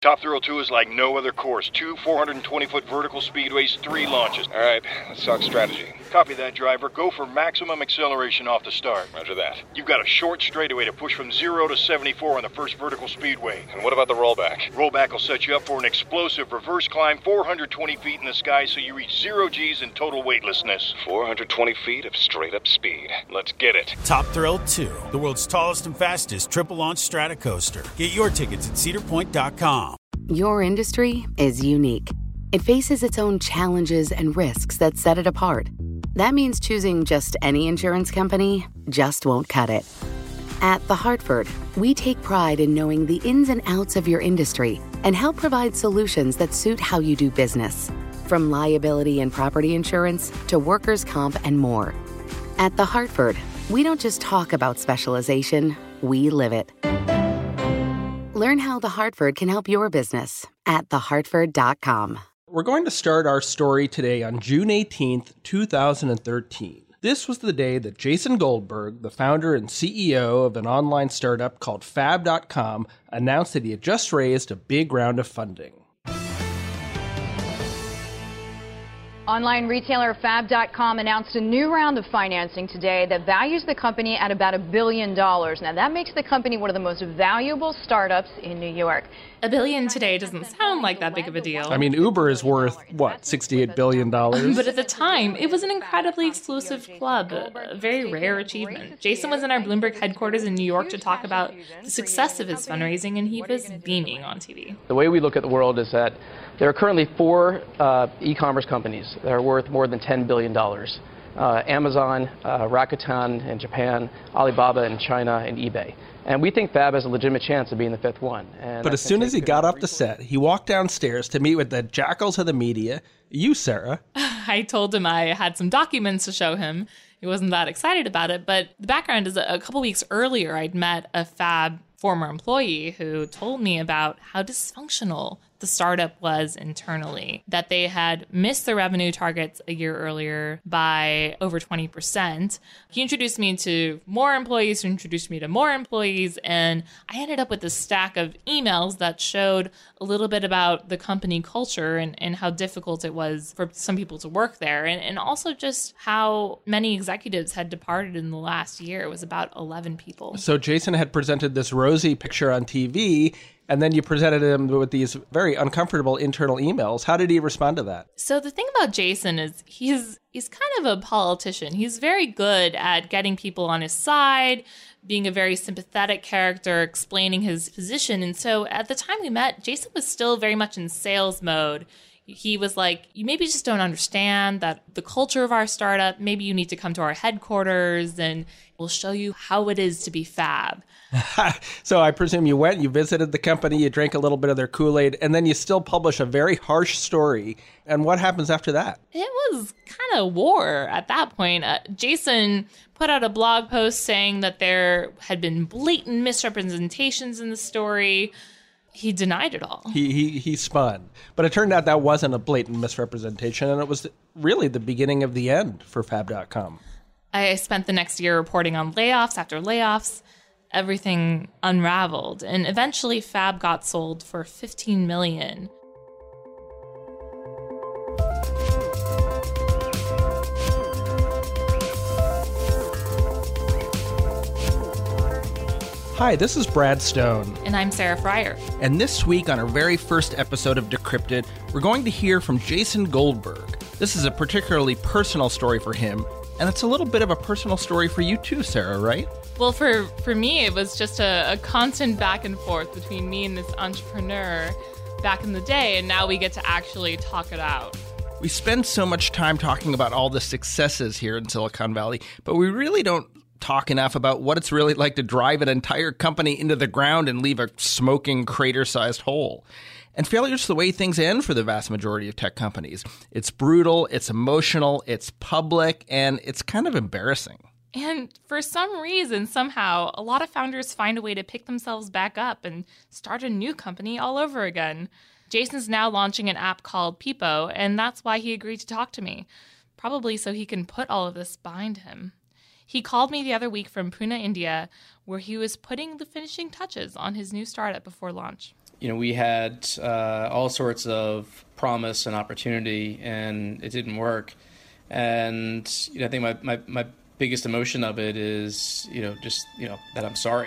Top Thrill 2 is like no other course. 2 420-foot vertical speedways, 3 launches. All right, let's talk strategy. Copy that, driver. Go for maximum acceleration off the start. Roger that. You've got a short straightaway to push from 0 to 74 on the first vertical speedway. And what about the rollback? Rollback will set you up for an explosive reverse climb 420 feet in the sky so you reach 0 G's in total weightlessness. 420 feet of straight-up speed. Let's get it. Top Thrill 2, the world's tallest and fastest triple-launch strata coaster. Get your tickets at cedarpoint.com. Your industry is unique. It faces its own challenges and risks that set it apart. That means choosing just any insurance company just won't cut it. At The Hartford, we take pride in knowing the ins and outs of your industry and help provide solutions that suit how you do business. From liability and property insurance to workers' comp and more. At The Hartford, we don't just talk about specialization, we live it. Learn how The Hartford can help your business at thehartford.com. We're going to start our story today on June 18th, 2013. This was the day that Jason Goldberg, the founder and CEO of an online startup called Fab.com, announced that he had just raised a big round of funding. Online retailer Fab.com announced a new round of financing today that values the company at about $1 billion. Now, that makes the company one of the most valuable startups in New York. $1 billion today doesn't sound like that big of a deal. I mean, Uber is worth, what, $68 billion? But at the time, it was an incredibly exclusive club, a very rare achievement. Jason was in our Bloomberg headquarters in New York to talk about the success of his fundraising, and he was beaming on TV. The way we look at the world is that there are currently 4 e-commerce companies that are worth more than $10 billion. Amazon, Rakuten in Japan, Alibaba in China, and eBay. And we think Fab has a legitimate chance of being the 5th one. And but as soon as he got off the set, he walked downstairs to meet with the jackals of the media, you, Sarah. I told him I had some documents to show him. He wasn't that excited about it, but the background is a couple weeks earlier, I'd met a Fab former employee who told me about how dysfunctional the startup was internally, that they had missed their revenue targets a year earlier by over 20%. He introduced me to more employees, who introduced me to more employees, and I ended up with a stack of emails that showed a little bit about the company culture and how difficult it was for some people to work there, and also just how many executives had departed in the last year. It was about 11 people. So Jason had presented this rosy picture on TV, and then you presented him with these very uncomfortable internal emails. How did he respond to that? So the thing about Jason is he's kind of a politician. He's very good at getting people on his side, being a very sympathetic character, explaining his position. And so at the time we met, Jason was still very much in sales mode. He was like, you maybe just don't understand that the culture of our startup, maybe you need to come to our headquarters and we'll show you how it is to be Fab. So I presume you went, you visited the company, you drank a little bit of their Kool-Aid, and then you still publish a very harsh story. And what happens after that? It was kind of war at that point. Jason put out a blog post saying that there had been blatant misrepresentations in the story. He denied it all. He spun. But it turned out that wasn't a blatant misrepresentation, and it was really the beginning of the end for Fab.com. I spent the next year reporting on layoffs after layoffs. Everything unraveled, and eventually Fab got sold for $15 million. Hi, this is Brad Stone. And I'm Sarah Fryer. And this week on our very first episode of Decrypted, we're going to hear from Jason Goldberg. This is a particularly personal story for him, and it's a little bit of a personal story for you too, Sarah, right? Well, for me, it was just a constant back and forth between me and this entrepreneur back in the day, and now we get to actually talk it out. We spend so much time talking about all the successes here in Silicon Valley, but we really don't talk enough about what it's really like to drive an entire company into the ground and leave a smoking crater-sized hole. And failure's the way things end for the vast majority of tech companies. It's brutal, it's emotional, it's public, and it's kind of embarrassing. And for some reason, somehow, a lot of founders find a way to pick themselves back up and start a new company all over again. Jason's now launching an app called Peepo, and that's why he agreed to talk to me. Probably so he can put all of this behind him. He called me the other week from Pune, India, where he was putting the finishing touches on his new startup before launch. we had all sorts of promise and opportunity, and it didn't work. And I think my biggest emotion of it is that I'm sorry.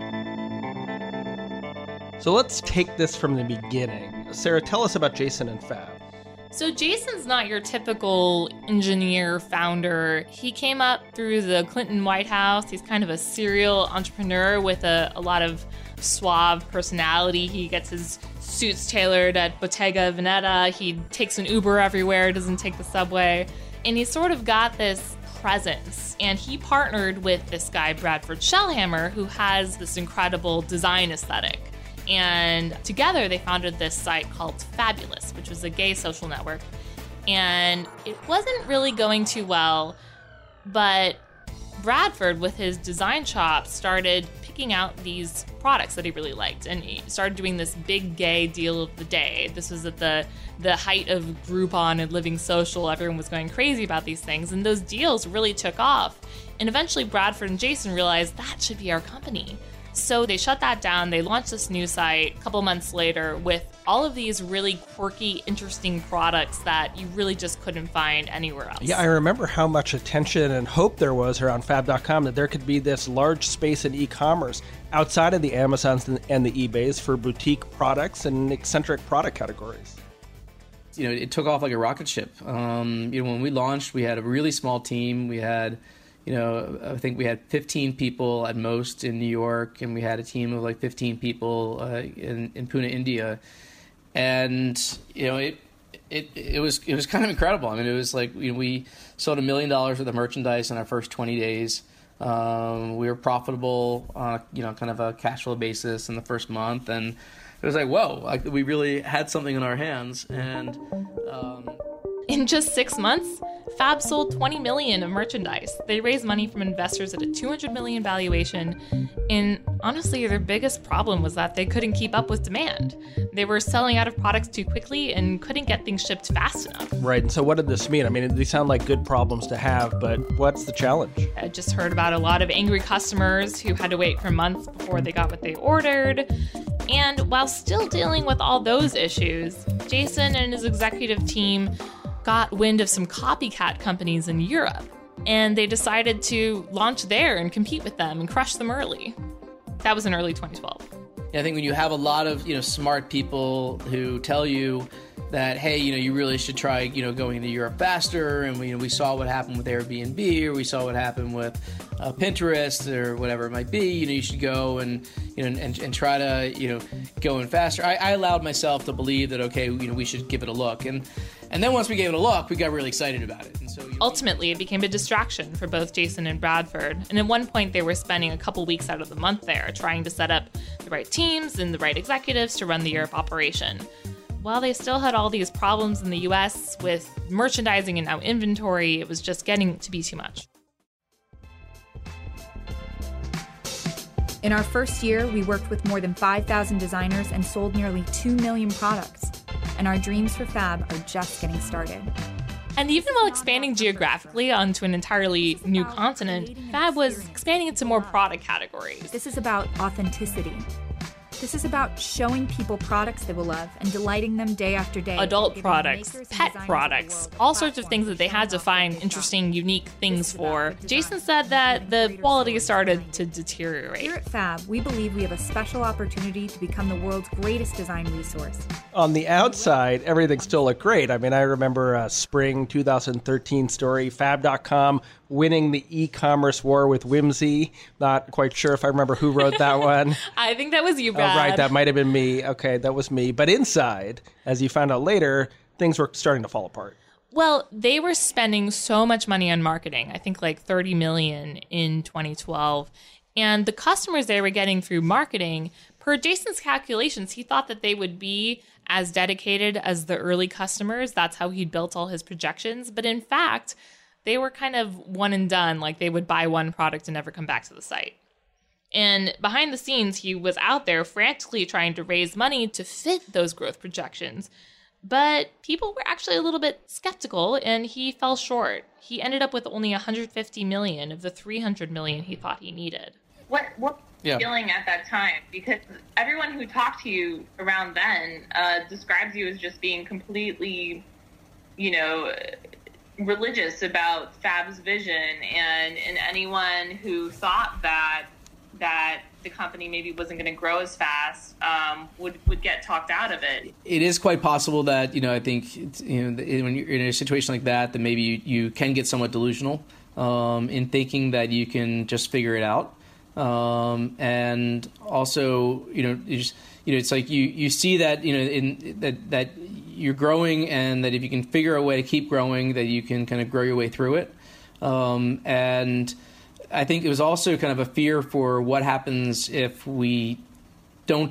So let's take this from the beginning. Sarah, tell us about Jason and Fab. So Jason's not your typical engineer founder. He came up through the Clinton White House. He's kind of a serial entrepreneur with a lot of suave personality. He gets his suits tailored at Bottega Veneta. He takes an Uber everywhere, doesn't take the subway. And he's sort of got this presence. And he partnered with this guy, Bradford Shellhammer, who has this incredible design aesthetic. And together they founded this site called Fabulous, which was a gay social network. And it wasn't really going too well, but Bradford, with his design chops, started picking out these products that he really liked. And he started doing this big gay deal of the day. This was at the height of Groupon and Living Social. Everyone was going crazy about these things. And those deals really took off. And eventually Bradford and Jason realized that should be our company. So they shut that down. They launched this new site a couple months later with all of these really quirky, interesting products that you really just couldn't find anywhere else. Yeah, I remember how much attention and hope there was around Fab.com that there could be this large space in e-commerce outside of the Amazons and the eBays for boutique products and eccentric product categories. It took off like a rocket ship. When we launched, we had a really small team. We had I think we had 15 people at most in New York, and we had a team of like 15 people in Pune, India, and it was kind of incredible. I mean, it was like we sold $1 million worth of merchandise in our first 20 days. We were profitable on kind of a cash flow basis in the first month, and it was like, whoa, we really had something in our hands. And in just 6 months, Fab sold $20 million of merchandise. They raised money from investors at a $200 million valuation. And honestly, their biggest problem was that they couldn't keep up with demand. They were selling out of products too quickly and couldn't get things shipped fast enough. Right. And so what did this mean? I mean, they sound like good problems to have, but what's the challenge? I just heard about a lot of angry customers who had to wait for months before they got what they ordered. And while still dealing with all those issues, Jason and his executive team got wind of some copycat companies in Europe, and they decided to launch there and compete with them and crush them early. That was in early 2012. I think when you have a lot of smart people who tell you that, hey, you really should try going into Europe faster, and we saw what happened with Airbnb, or we saw what happened with Pinterest, or whatever it might be. You should go and try to go in faster. I allowed myself to believe that we should give it a look, and then once we gave it a look, we got really excited about it. And so ultimately, it became a distraction for both Jason and Bradford. And at one point, they were spending a couple weeks out of the month there trying to set up the right teams and the right executives to run the Europe operation. While they still had all these problems in the US with merchandising and now inventory, it was just getting to be too much. In our first year, we worked with more than 5,000 designers and sold nearly 2 million products. And our dreams for Fab are just getting started. And even while expanding geographically onto an entirely new continent, Fab was expanding into more product categories. This is about authenticity. This is about showing people products they will love and delighting them day after day. Adult products, pet products, all sorts of things that they had to find interesting, unique things for. Jason said that the quality started to deteriorate. Here at Fab, we believe we have a special opportunity to become the world's greatest design resource. On the outside, everything still looked great. I mean, I remember a spring 2013 story, Fab.com winning the e-commerce war with Whimsy. Not quite sure if I remember who wrote that one. I think that was you, Brad. Oh, right, that might have been me. Okay, that was me. But inside, as you found out later, things were starting to fall apart. Well, they were spending so much money on marketing, I think like $30 million in 2012. And the customers they were getting through marketing, per Jason's calculations, he thought that they would be as dedicated as the early customers. That's how he'd built all his projections. But in fact, they were kind of one and done, like they would buy one product and never come back to the site. And behind the scenes, he was out there frantically trying to raise money to fit those growth projections. But people were actually a little bit skeptical, and he fell short. He ended up with only $150 million of the $300 million he thought he needed. What feeling at that time, because everyone who talked to you around then describes you as just being completely, religious about Fab's vision, and anyone who thought that the company maybe wasn't going to grow as fast would get talked out of it. It is quite possible that, I think, when you're in a situation like that maybe you can get somewhat delusional in thinking that you can just figure it out. And also, it's like you see that, that you're growing, and that if you can figure a way to keep growing, that you can kind of grow your way through it. And I think it was also kind of a fear for what happens if we did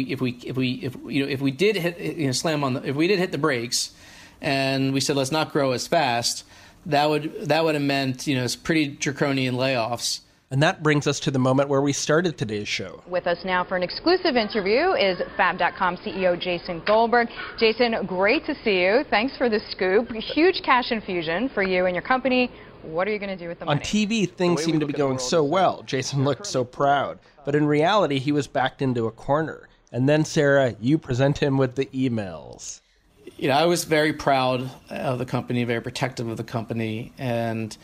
hit the brakes, and we said let's not grow as fast. That would have meant pretty draconian layoffs. And that brings us to the moment where we started today's show. With us now for an exclusive interview is Fab.com CEO Jason Goldberg. Jason, great to see you. Thanks for the scoop. Huge cash infusion for you and your company. What are you going to do with the money? On TV, things seemed to be going so well. Jason looked so proud. But in reality, he was backed into a corner. And then, Sarah, you present him with the emails. I was very proud of the company, very protective of the company, and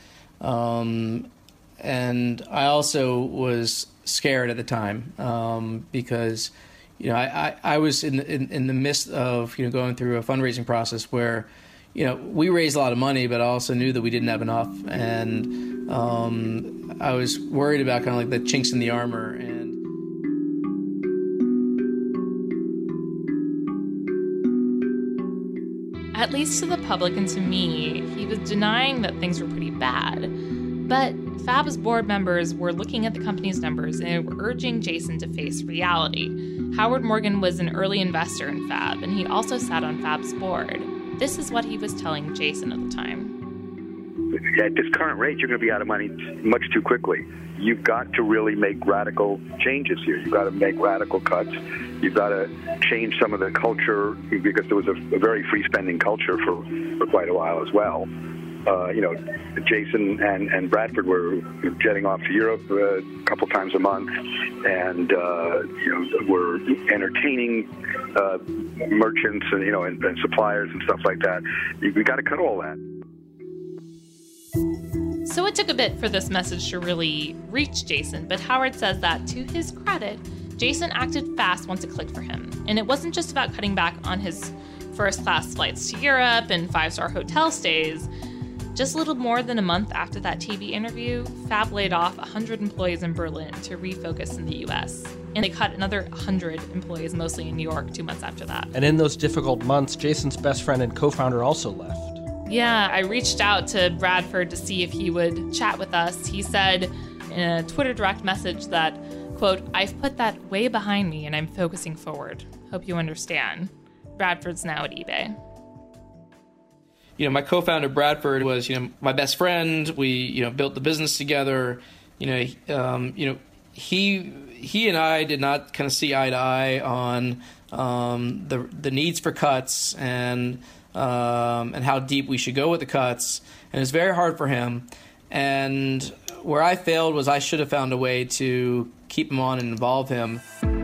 I also was scared at the time because I was in the midst of going through a fundraising process where we raised a lot of money, but I also knew that we didn't have enough, and I was worried about kind of like the chinks in the armor. And at least to the public and to me, he was denying that things were pretty bad. But Fab's board members were looking at the company's numbers and they were urging Jason to face reality. Howard Morgan was an early investor in Fab, and he also sat on Fab's board. This is what he was telling Jason at the time. At this current rate, you're going to be out of money much too quickly. You've got to really make radical changes here. You've got to make radical cuts. You've got to change some of the culture, because there was a very free-spending culture for quite a while as well. Jason and Bradford were jetting off to Europe a couple times a month, and were entertaining merchants and suppliers and stuff like that. We got to cut all that. So it took a bit for this message to really reach Jason, but Howard says that, to his credit, Jason acted fast once it clicked for him. And it wasn't just about cutting back on his first-class flights to Europe and five-star hotel stays. Just a little more than a month after that TV interview, Fab laid off 100 employees in Berlin to refocus in the U.S. And they cut another 100 employees, mostly in New York, 2 months after that. And in those difficult months, Jason's best friend and co-founder also left. Yeah, I reached out to Bradford to see if he would chat with us. He said in a Twitter direct message that, quote, "I've put that way behind me and I'm focusing forward. Hope you understand." Bradford's now at eBay. My co-founder Bradford was, my best friend. We, built the business together. He and I did not kind of see eye to eye on the needs for cuts and how deep we should go with the cuts. And it was very hard for him. And where I failed was I should have found a way to keep him on and involve him.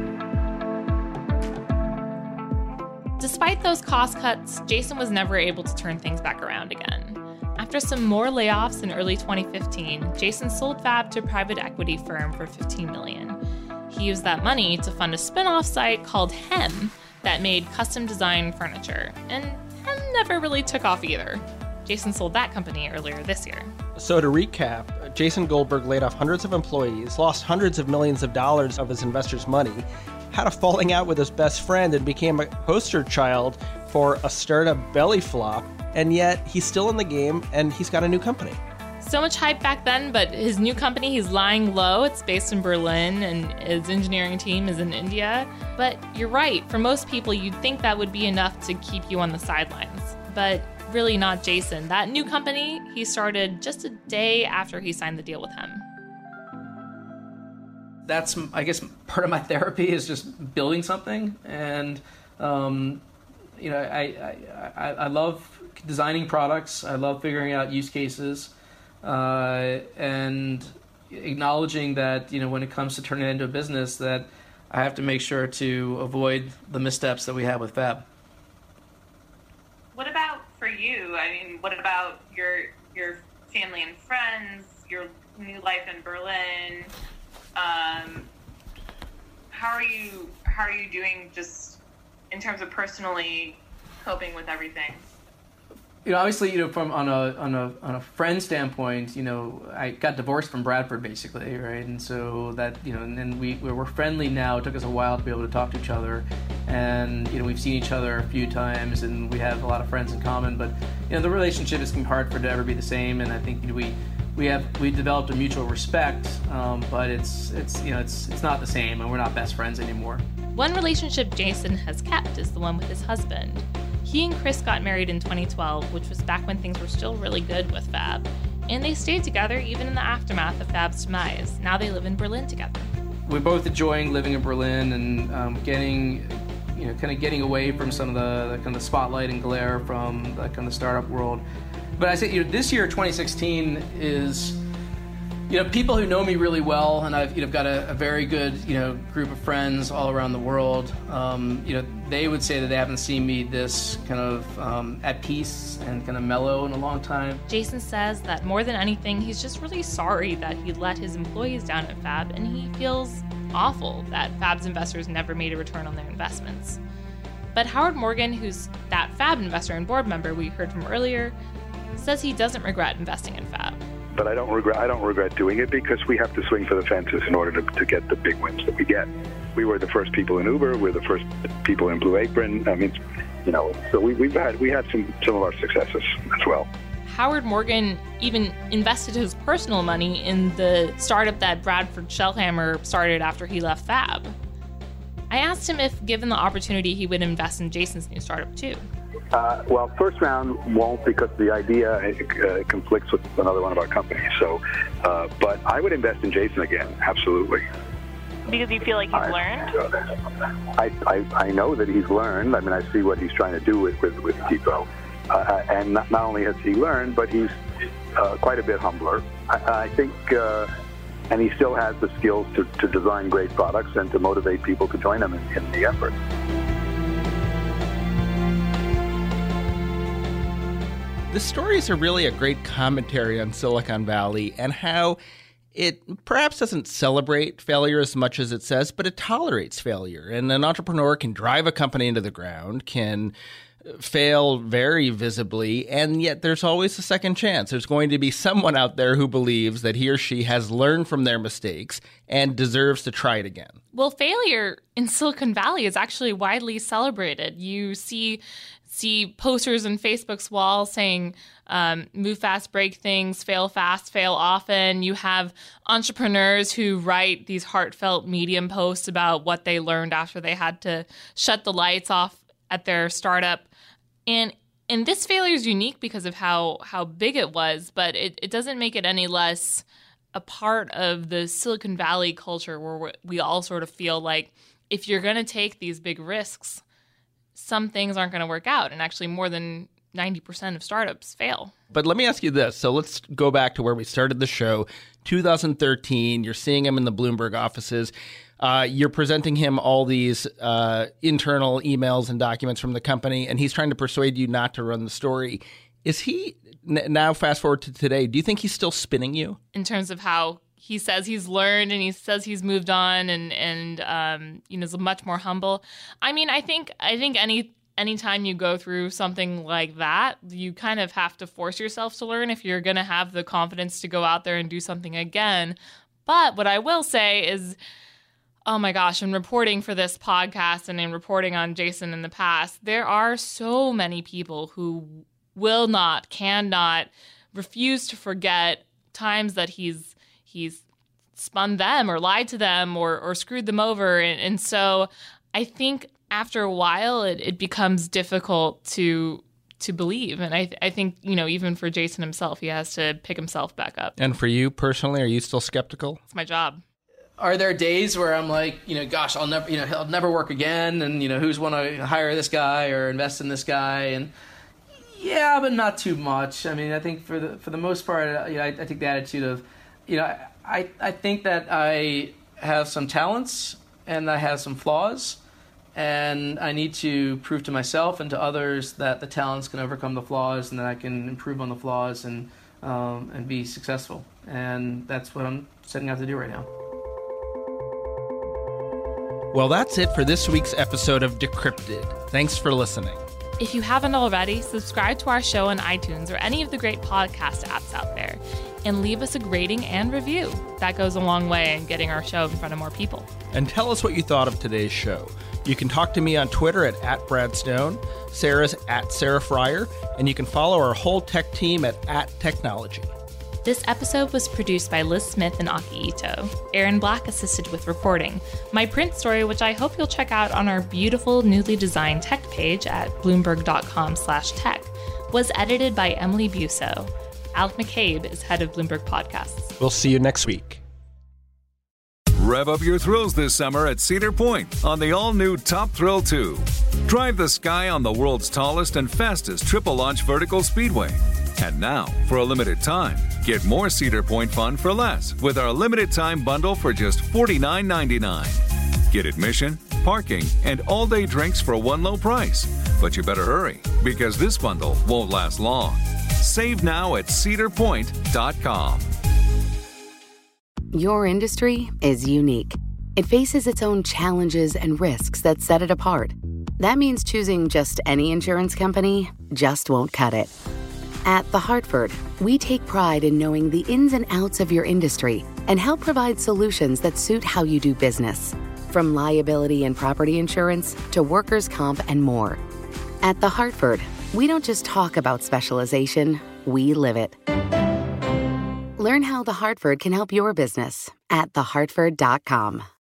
Despite those cost cuts, Jason was never able to turn things back around again. After some more layoffs in early 2015, Jason sold Fab to a private equity firm for $15 million. He used that money to fund a spin-off site called Hem that made custom design furniture. And Hem never really took off either. Jason sold that company earlier this year. So to recap, Jason Goldberg laid off hundreds of employees, lost hundreds of millions of dollars of his investors' money, had a falling out with his best friend, and became a poster child for a startup belly flop, and yet he's still in the game and he's got a new company. So much hype back then, but his new company, he's lying low. It's based in Berlin and his engineering team is in India. But you're right, for most people you'd think that would be enough to keep you on the sidelines. But really not Jason. That new company he started just a day after he signed the deal with him. That's, I guess, part of my therapy is just building something. And, I love designing products. I love figuring out use cases. And, acknowledging that, when it comes to turning it into a business, that I have to make sure to avoid the missteps that we have with Fab. What about for you? I mean, what about your family and friends, your new life in Berlin? How are you doing just in terms of personally coping with everything? Obviously, from on a friend standpoint, I got divorced from Bradford basically, right? And so that, and then we're friendly now. It took us a while to be able to talk to each other, and we've seen each other a few times, and we have a lot of friends in common. But the relationship is hard for it to ever be the same, and I think we developed a mutual respect, but it's not the same, and we're not best friends anymore. One relationship Jason has kept is the one with his husband. He and Chris got married in 2012, which was back when things were still really good with Fab. And they stayed together even in the aftermath of Fab's demise. Now they live in Berlin together. We're both enjoying living in Berlin and getting away from some of the kind of spotlight and glare from the kind of startup world. But I say, this year, 2016, is, people who know me really well, and I've got a very good, group of friends all around the world. They would say that they haven't seen me this kind of at peace and kind of mellow in a long time. Jason says that more than anything, he's just really sorry that he let his employees down at Fab, and he feels awful that Fab's investors never made a return on their investments. But Howard Morgan, who's that Fab investor and board member we heard from earlier, says he doesn't regret investing in Fab. But I don't regret doing it because we have to swing for the fences in order to get the big wins that we get. We were the first people in Uber. We're the first people in Blue Apron. I mean, so we had some of our successes as well. Howard Morgan even invested his personal money in the startup that Bradford Shellhammer started after he left Fab. I asked him if, given the opportunity, he would invest in Jason's new startup too. Well, first round won't because the idea conflicts with another one of our companies. So, but I would invest in Jason again, absolutely. Because you feel like he's learned? I know that he's learned. I mean, I see what he's trying to do with Tipo. And not only has he learned, but he's quite a bit humbler. I think, and he still has the skills to design great products and to motivate people to join him in the effort. The stories are really a great commentary on Silicon Valley and how it perhaps doesn't celebrate failure as much as it says, but it tolerates failure. And an entrepreneur can drive a company into the ground, can fail very visibly, and yet there's always a second chance. There's going to be someone out there who believes that he or she has learned from their mistakes and deserves to try it again. Well, failure in Silicon Valley is actually widely celebrated. You see posters on Facebook's wall saying, move fast, break things, fail fast, fail often. You have entrepreneurs who write these heartfelt Medium posts about what they learned after they had to shut the lights off at their startup. And this failure is unique because of how big it was, but it doesn't make it any less a part of the Silicon Valley culture where we all sort of feel like if you're going to take these big risks, some things aren't going to work out. And actually more than 90% of startups fail. But let me ask you this. So let's go back to where we started the show, 2013. You're seeing him in the Bloomberg offices. You're presenting him all these internal emails and documents from the company, and he's trying to persuade you not to run the story. Is he, now fast forward to today, do you think he's still spinning you? In terms of how he says he's learned and he says he's moved on and is much more humble. I mean, I think anytime you go through something like that, you kind of have to force yourself to learn if you're going to have the confidence to go out there and do something again. But what I will say is, oh my gosh, in reporting for this podcast and in reporting on Jason in the past, there are so many people who will not, cannot, refuse to forget times that he's spun them or lied to them or screwed them over. And so I think after a while, it becomes difficult to believe. And I think, even for Jason himself, he has to pick himself back up. And for you personally, are you still skeptical? It's my job. Are there days where I'm like, gosh, I'll never, he'll never work again, and who's want to hire this guy or invest in this guy? And yeah, but not too much. I mean, I think for the most part, I take the attitude of, I think that I have some talents and I have some flaws, and I need to prove to myself and to others that the talents can overcome the flaws and that I can improve on the flaws and be successful. And that's what I'm setting out to do right now. Well, that's it for this week's episode of Decrypted. Thanks for listening. If you haven't already, subscribe to our show on iTunes or any of the great podcast apps out there, and leave us a rating and review. That goes a long way in getting our show in front of more people. And tell us what you thought of today's show. You can talk to me on Twitter at Brad Stone, Sarah's at Sarah Fryer, and you can follow our whole tech team at Technology. This episode was produced by Liz Smith and Aki Ito. Aaron Black assisted with recording. My print story, which I hope you'll check out on our beautiful newly designed tech page at bloomberg.com/tech, was edited by Emily Busso. Alec McCabe is head of Bloomberg Podcasts. We'll see you next week. Rev up your thrills this summer at Cedar Point on the all-new Top Thrill 2. Drive the sky on the world's tallest and fastest triple-launch vertical speedway. And now, for a limited time, get more Cedar Point fun for less with our limited-time bundle for just $49.99. Get admission, parking, and all-day drinks for one low price. But you better hurry, because this bundle won't last long. Save now at cedarpoint.com. Your industry is unique. It faces its own challenges and risks that set it apart. That means choosing just any insurance company just won't cut it. At The Hartford, we take pride in knowing the ins and outs of your industry and help provide solutions that suit how you do business. From liability and property insurance to workers' comp and more. At The Hartford, we don't just talk about specialization, we live it. Learn how The Hartford can help your business at thehartford.com.